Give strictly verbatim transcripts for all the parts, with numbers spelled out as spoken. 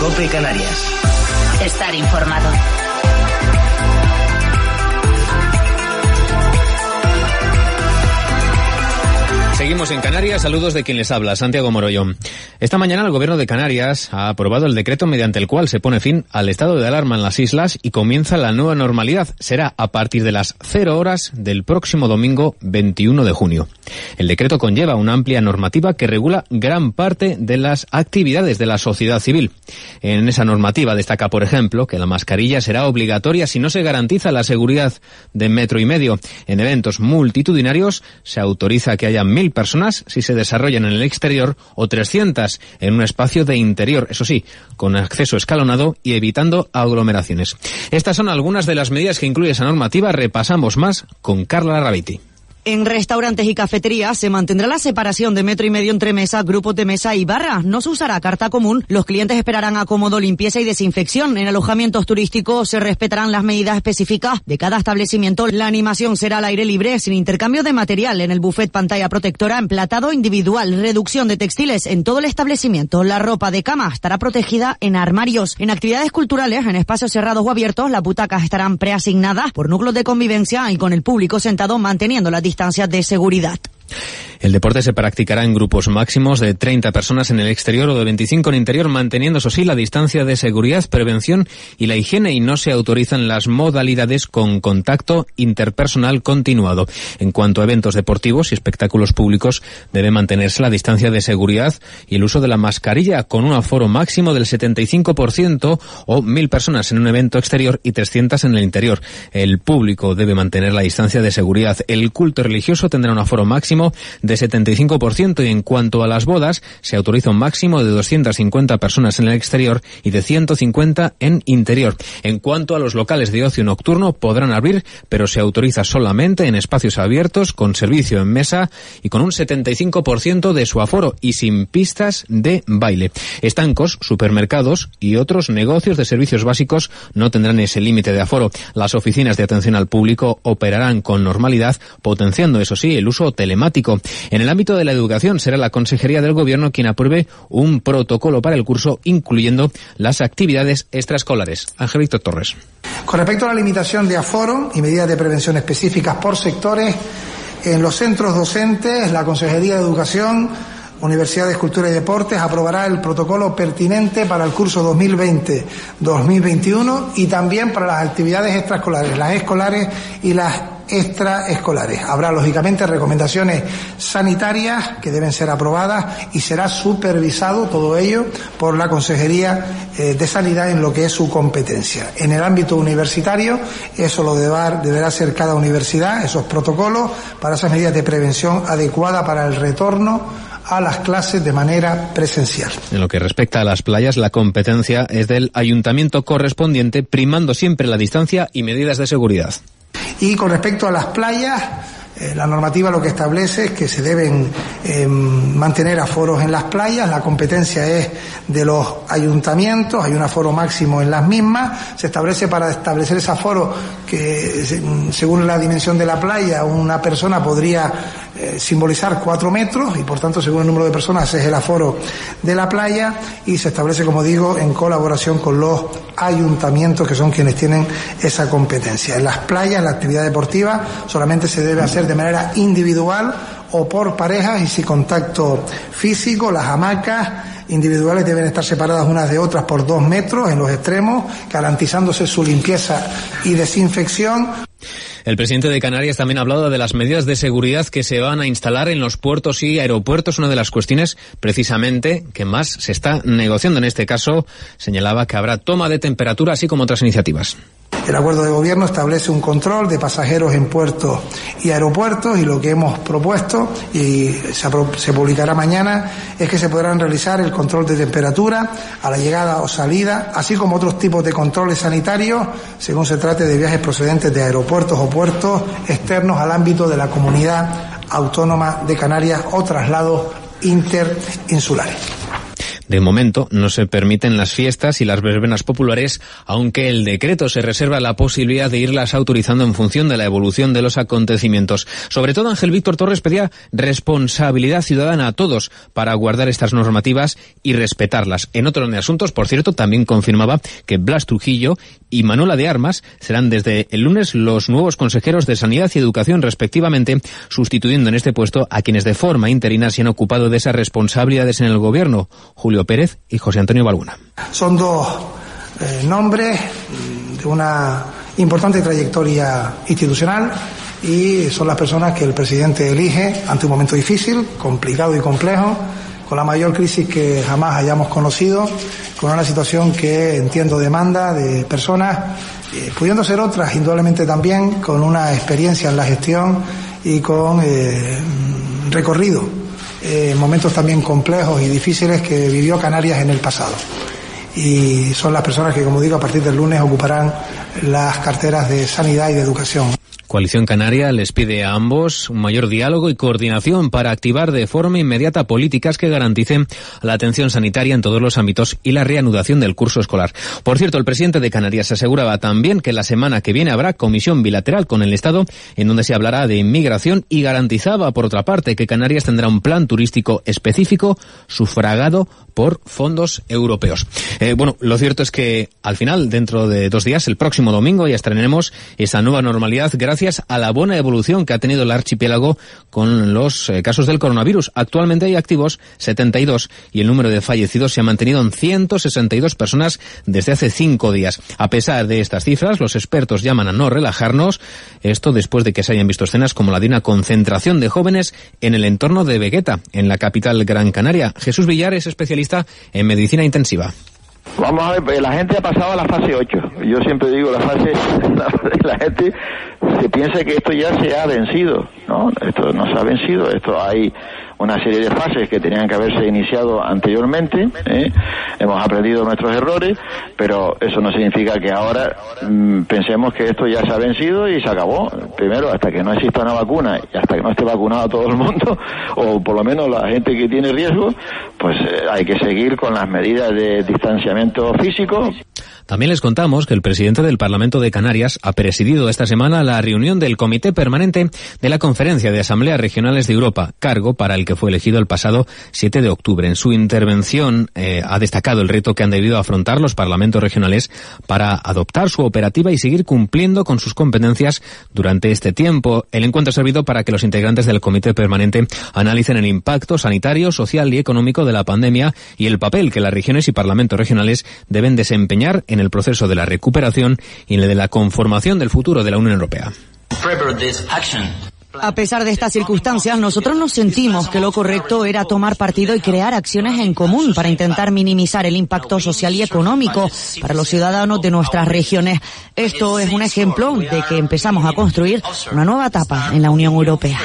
COPE Canarias. Estar informado. Seguimos en Canarias, saludos de quien les habla, Santiago Morollón. Esta mañana el Gobierno de Canarias ha aprobado el decreto mediante el cual se pone fin al estado de alarma en las islas y comienza la nueva normalidad. Será a partir de las cero horas del próximo domingo veintiuno de junio. El decreto conlleva una amplia normativa que regula gran parte de las actividades de la sociedad civil. En esa normativa destaca, por ejemplo, que la mascarilla será obligatoria si no se garantiza la seguridad de metro y medio. En eventos multitudinarios se autoriza que haya mil personas si se desarrollan en el exterior o trescientas en un espacio de interior, eso sí, con acceso escalonado y evitando aglomeraciones. Estas son algunas de las medidas que incluye esa normativa. Repasamos más con Carla Rabiti. En restaurantes y cafeterías se mantendrá la separación de metro y medio entre mesas, grupos de mesa y barra. No se usará carta común. Los clientes esperarán acomodo, limpieza y desinfección. En alojamientos turísticos se respetarán las medidas específicas de cada establecimiento. La animación será al aire libre, sin intercambio de material. En el buffet, pantalla protectora, emplatado individual, reducción de textiles en todo el establecimiento. La ropa de cama estará protegida en armarios. En actividades culturales, en espacios cerrados o abiertos, las butacas estarán preasignadas por núcleos de convivencia y con el público sentado manteniendo la distancia de seguridad. El deporte se practicará en grupos máximos de treinta personas en el exterior o de veinticinco en interior, manteniendo, eso sí, la distancia de seguridad, prevención y la higiene, y no se autorizan las modalidades con contacto interpersonal continuado. En cuanto a eventos deportivos y espectáculos públicos, debe mantenerse la distancia de seguridad y el uso de la mascarilla, con un aforo máximo del setenta y cinco por ciento o mil personas en un evento exterior y trescientas en el interior. El público debe mantener la distancia de seguridad. El culto religioso tendrá un aforo máximo de setenta y cinco por ciento, y en cuanto a las bodas, se autoriza un máximo de doscientas cincuenta personas en el exterior y de ciento cincuenta en interior. En cuanto a los locales de ocio nocturno, podrán abrir, pero se autoriza solamente en espacios abiertos, con servicio en mesa y con un setenta y cinco por ciento de su aforo y sin pistas de baile. Estancos, supermercados y otros negocios de servicios básicos no tendrán ese límite de aforo. Las oficinas de atención al público operarán con normalidad, potenciando, eso sí, el uso telemático. En el ámbito de la educación, será la Consejería del Gobierno quien apruebe un protocolo para el curso, incluyendo las actividades extraescolares. Ángel Víctor Torres. Con respecto a la limitación de aforo y medidas de prevención específicas por sectores, en los centros docentes, la Consejería de Educación, Universidades, Cultura y Deportes aprobará el protocolo pertinente para el curso dos mil veinte dos mil veintiuno y también para las actividades extraescolares, las escolares y las extraescolares. Habrá, lógicamente, recomendaciones sanitarias que deben ser aprobadas y será supervisado todo ello por la Consejería eh, de Sanidad en lo que es su competencia. En el ámbito universitario, eso lo deberá, deberá hacer cada universidad, esos protocolos para esas medidas de prevención adecuadas para el retorno a las clases de manera presencial. En lo que respecta a las playas, la competencia es del ayuntamiento correspondiente, primando siempre la distancia y medidas de seguridad. Y con respecto a las playas, eh, la normativa lo que establece es que se deben eh, mantener aforos en las playas. La competencia es de los ayuntamientos, hay un aforo máximo en las mismas. Se establece para establecer ese aforo que, según la dimensión de la playa, una persona podría eh, simbolizar cuatro metros y, por tanto, según el número de personas, es el aforo de la playa, y se establece, como digo, en colaboración con los ayuntamientos, que son quienes tienen esa competencia. En las playas, la actividad deportiva solamente se debe hacer de manera individual o por parejas y sin contacto físico. Las hamacas individuales deben estar separadas unas de otras por dos metros en los extremos, garantizándose su limpieza y desinfección. El presidente de Canarias también ha hablado de las medidas de seguridad que se van a instalar en los puertos y aeropuertos, una de las cuestiones precisamente que más se está negociando. En este caso, señalaba que habrá toma de temperatura, así como otras iniciativas. El acuerdo de gobierno establece un control de pasajeros en puertos y aeropuertos, y lo que hemos propuesto, y se, se publicará mañana, es que se podrán realizar el control de temperatura a la llegada o salida, así como otros tipos de controles sanitarios, según se trate de viajes procedentes de aeropuertos o puertos externos al ámbito de la Comunidad Autónoma de Canarias o traslados interinsulares. De momento no se permiten las fiestas y las verbenas populares, aunque el decreto se reserva la posibilidad de irlas autorizando en función de la evolución de los acontecimientos. Sobre todo, Ángel Víctor Torres pedía responsabilidad ciudadana a todos para guardar estas normativas y respetarlas. En otro de asuntos, por cierto, también confirmaba que Blas Trujillo y Manuela de Armas serán desde el lunes los nuevos consejeros de Sanidad y Educación, respectivamente, sustituyendo en este puesto a quienes de forma interina se han ocupado de esas responsabilidades en el gobierno, Julio Pérez y José Antonio Balbuna. Son dos eh, nombres de una importante trayectoria institucional y son las personas que el presidente elige ante un momento difícil, complicado y complejo, con la mayor crisis que jamás hayamos conocido, con una situación que entiendo demanda de personas, eh, pudiendo ser otras, indudablemente también, con una experiencia en la gestión y con eh, recorrido, eh, momentos también complejos y difíciles que vivió Canarias en el pasado. Y son las personas que, como digo, a partir del lunes ocuparán las carteras de Sanidad y de Educación. Coalición Canaria les pide a ambos un mayor diálogo y coordinación para activar de forma inmediata políticas que garanticen la atención sanitaria en todos los ámbitos y la reanudación del curso escolar. Por cierto, el presidente de Canarias aseguraba también que la semana que viene habrá comisión bilateral con el Estado en donde se hablará de inmigración y garantizaba, por otra parte, que Canarias tendrá un plan turístico específico sufragado por fondos europeos. Eh, bueno, lo cierto es que al final, dentro de dos días, el próximo domingo, ya estrenaremos esa nueva normalidad gracias a la buena evolución que ha tenido el archipiélago con los eh, casos del coronavirus. Actualmente hay activos setenta y dos y el número de fallecidos se ha mantenido en ciento sesenta y dos personas desde hace cinco días. A pesar de estas cifras, los expertos llaman a no relajarnos, esto después de que se hayan visto escenas como la de una concentración de jóvenes en el entorno de Vegueta, en la capital Gran Canaria. Jesús Villar es especialista en medicina intensiva. Vamos a ver, la gente ha pasado a la fase ocho. Yo siempre digo, la fase, la, la gente se piensa que esto ya se ha vencido. No, esto no se ha vencido. Esto hay una serie de fases que tenían que haberse iniciado anteriormente. ¿eh? Hemos aprendido nuestros errores, pero eso no significa que ahora mmm, pensemos que esto ya se ha vencido y se acabó. Primero, hasta que no exista una vacuna y hasta que no esté vacunado todo el mundo, o por lo menos la gente que tiene riesgo, pues eh, hay que seguir con las medidas de distanciamiento físico. También les contamos que el presidente del Parlamento de Canarias ha presidido esta semana la reunión del Comité Permanente de la Conferencia de Asambleas Regionales de Europa, cargo para el que fue elegido el pasado siete de octubre. En su intervención eh, ha destacado el reto que han debido afrontar los parlamentos regionales para adoptar su operativa y seguir cumpliendo con sus competencias durante este tiempo. El encuentro ha servido para que los integrantes del Comité Permanente analicen el impacto sanitario, social y económico de la pandemia y el papel que las regiones y parlamentos regionales deben desempeñar en el proceso de la recuperación y en el de la conformación del futuro de la Unión Europea. A pesar de estas circunstancias, nosotros nos sentimos que lo correcto era tomar partido y crear acciones en común para intentar minimizar el impacto social y económico para los ciudadanos de nuestras regiones. Esto es un ejemplo de que empezamos a construir una nueva etapa en la Unión Europea.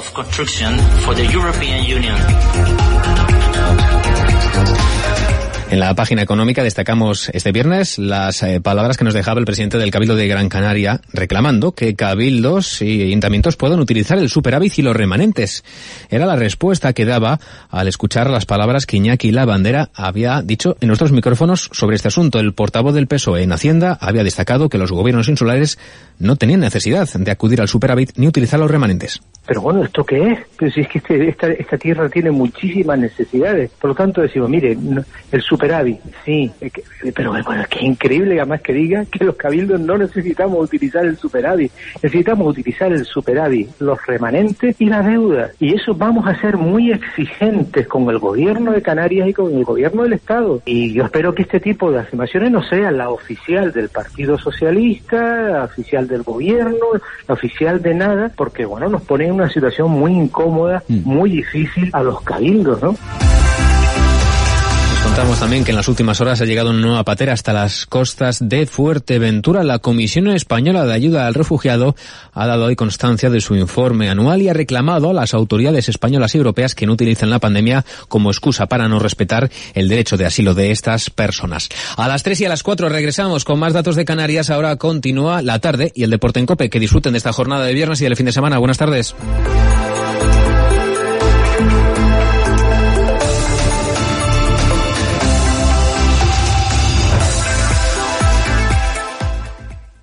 En la página económica destacamos este viernes las eh, palabras que nos dejaba el presidente del Cabildo de Gran Canaria reclamando que cabildos y ayuntamientos puedan utilizar el superávit y los remanentes. Era la respuesta que daba al escuchar las palabras que Iñaki Lavandera había dicho en nuestros micrófonos sobre este asunto. El portavoz del P S O E en Hacienda había destacado que los gobiernos insulares no tenían necesidad de acudir al superávit ni utilizar los remanentes. Pero bueno, ¿esto qué es? Pues si es que este, esta, esta tierra tiene muchísimas necesidades. Por lo tanto decimos, mire, el superávit, sí, pero bueno, es que es increíble además que diga que los cabildos no necesitamos utilizar el superávit. Necesitamos utilizar el superávit, los remanentes y la deuda. Y eso vamos a ser muy exigentes con el gobierno de Canarias y con el gobierno del Estado. Y yo espero que este tipo de afirmaciones no sea la oficial del Partido Socialista, la oficial del gobierno, la oficial de nada, porque bueno, nos pone en una situación muy incómoda, muy difícil a los cabildos, ¿no? Contamos también que en las últimas horas ha llegado una nueva patera hasta las costas de Fuerteventura. La Comisión Española de Ayuda al Refugiado ha dado hoy constancia de su informe anual y ha reclamado a las autoridades españolas y europeas que no utilicen la pandemia como excusa para no respetar el derecho de asilo de estas personas. A las tres y a las cuatro regresamos con más datos de Canarias. Ahora continúa la tarde y el deporte en COPE. Que disfruten de esta jornada de viernes y del fin de semana. Buenas tardes.